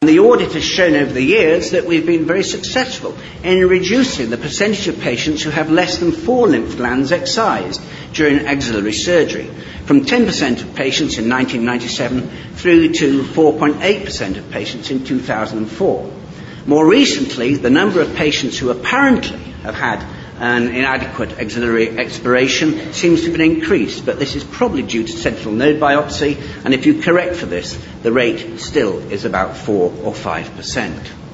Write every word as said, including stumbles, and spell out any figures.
The audit has shown over the years that we've been very successful in reducing the percentage of patients who have less than four lymph glands excised during axillary surgery, from ten percent of patients in nineteen ninety-seven through to four point eight percent of patients in two thousand four. More recently, the number of patients who apparently have had an inadequate axillary expiration seems to have been increased, but this is probably due to sentinel node biopsy, and if you correct for this, the rate still is about four or five percent.